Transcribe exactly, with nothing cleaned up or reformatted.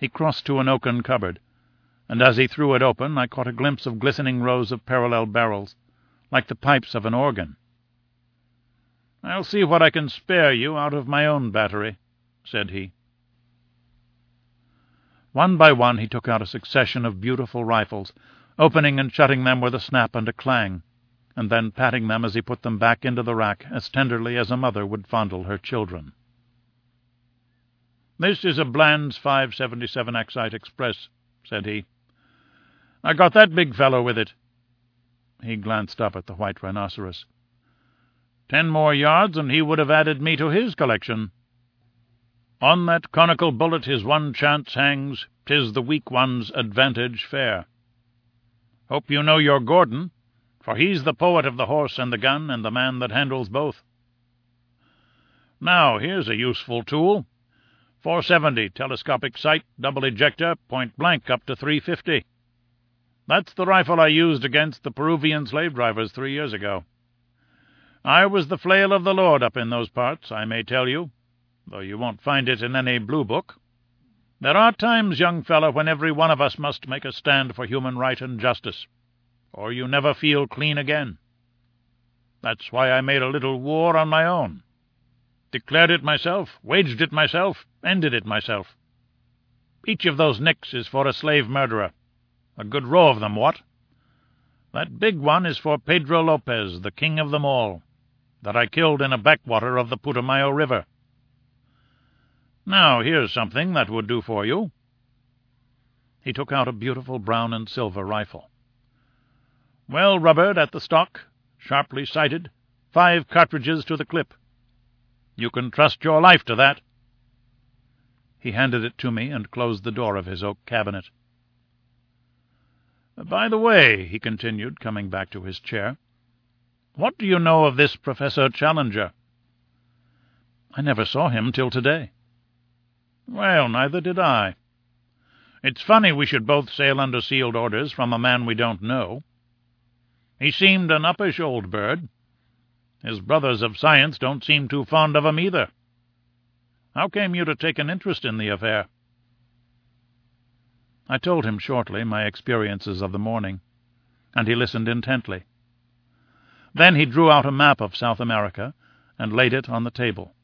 He crossed to an oaken cupboard, and as he threw it open I caught a glimpse of glistening rows of parallel barrels, like the pipes of an organ. "I'll see what I can spare you out of my own battery," said he. One by one he took out a succession of beautiful rifles, opening and shutting them with a snap and a clang, and then patting them as he put them back into the rack as tenderly as a mother would fondle her children. "This is a Bland's five seventy-seven Excite Express," said he. "I got that big fellow with it." He glanced up at the white rhinoceros. "Ten more yards, and he would have added me to his collection. On that conical bullet his one chance hangs, 'tis the weak one's advantage fair. Hope you know your Gordon, for he's the poet of the horse and the gun, and the man that handles both. Now, here's a useful tool. four seventy, telescopic sight, double ejector, point blank up to three fifty. That's the rifle I used against the Peruvian slave drivers three years ago. I was the flail of the Lord up in those parts, I may tell you, though you won't find it in any blue book. There are times, young fellow, when every one of us must make a stand for human right and justice, or you never feel clean again. That's why I made a little war on my own. Declared it myself, waged it myself, ended it myself. Each of those nicks is for a slave murderer. A good row of them, what? That big one is for Pedro Lopez, the king of them all, that I killed in a backwater of the Putumayo River. Now, here's something that would do for you." He took out a beautiful brown and silver rifle. "Well rubbered at the stock, sharply sighted, five cartridges to the clip. You can trust your life to that." He handed it to me and closed the door of his oak cabinet. "By the way," he continued, coming back to his chair, "what do you know of this Professor Challenger?" "I never saw him till today." "Well, neither did I. It's funny we should both sail under sealed orders from a man we don't know. He seemed an uppish old bird. His brothers of science don't seem too fond of him either. How came you to take an interest in the affair?" I told him shortly my experiences of the morning, and he listened intently. Then he drew out a map of South America and laid it on the table.